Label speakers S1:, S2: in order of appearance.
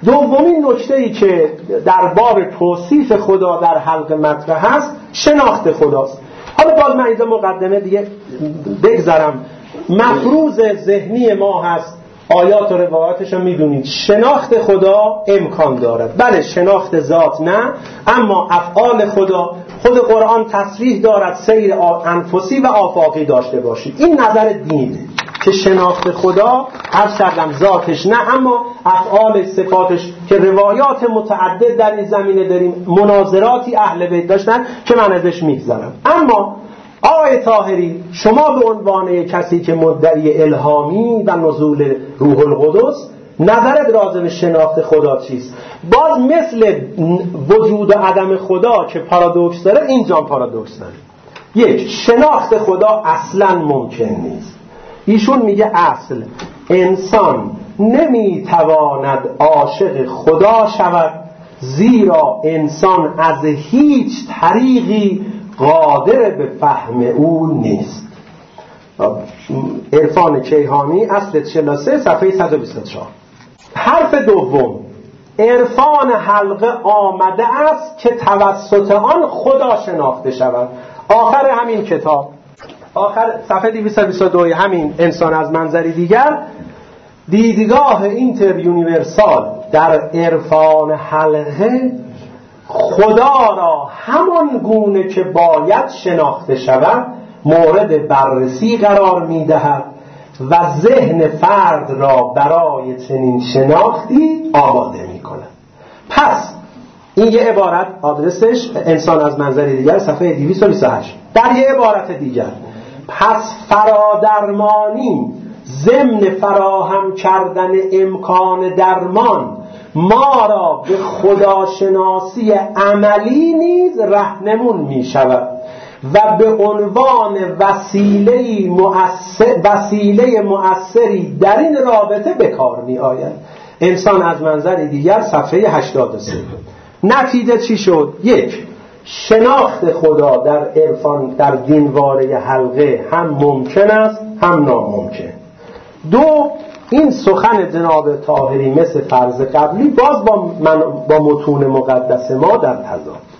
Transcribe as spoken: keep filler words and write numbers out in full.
S1: دومین نکته‌ای که در باب توصیف خدا در حلقه مطرح هست شناخت خداست. حالا باز من اینجا مقدمه دیگه بگذارم. مفروض ذهنی ما هست، آیات و روایاتش رو میدونید، شناخت خدا امکان دارد. بله شناخت ذات نه، اما افعال خدا خود قرآن تصریح دارد سیر انفسی و آفاقی داشته باشید. این نظر دینه که شناخت خدا عرض کردم ذاتش نه، اما افعال صفاتش که روایات متعدد در این زمینه داریم، مناظراتی اهل بیت داشتن که من ازش میگذرم. اما آقای طاهری شما به عنوان کسی که مدعی الهامی و نزول روح القدس، نظرت راجع به شناخت خدا چیست؟ باز مثل وجود و عدم خدا که پارادوکس داره، اینجا پارادوکس داره. یک، شناخت خدا اصلا ممکن نیست. ایشون میگه اصل انسان نمیتواند عاشق خدا شود، زیرا انسان از هیچ طریقی قادر به فهم او نیست. عرفان کیهانی اصل چهل و سه صفحه صد و بیست و چهار. حرف دوم، عرفان حلقه آمده است که توسط آن خدا شناخته شود. آخر همین کتاب، آخر صفحه دویست و بیست و دو همین انسان از منظری دیگر، دیدگاه اینتر یونیورسال در عرفان حلقه خدا را همان گونه که باید شناخته شود مورد بررسی قرار می‌دهد و ذهن فرد را برای چنین شناختی آماده می‌کند. پس این یه عبارت، آدرسش انسان از منظر دیگر صفحه دویست و بیست و هشت. در یه عبارت دیگر، پس فرادرمانی ضمن فراهم کردن امکان درمان ما را به خداشناسی عملی نیز راهنمون می شود و به عنوان وسیله مؤثر وسیله مؤثری در این رابطه به کار می آید. انسان از منظر دیگر صفحه هشتاد و سه. نتیجه چی شد؟ یک، شناخت خدا در عرفان در دینواره حلقه هم ممکن است هم ناممکن. دو، این سخن جناب طاهری مثل فرض قبلی باز با, من با متون مقدس ما در تضاد.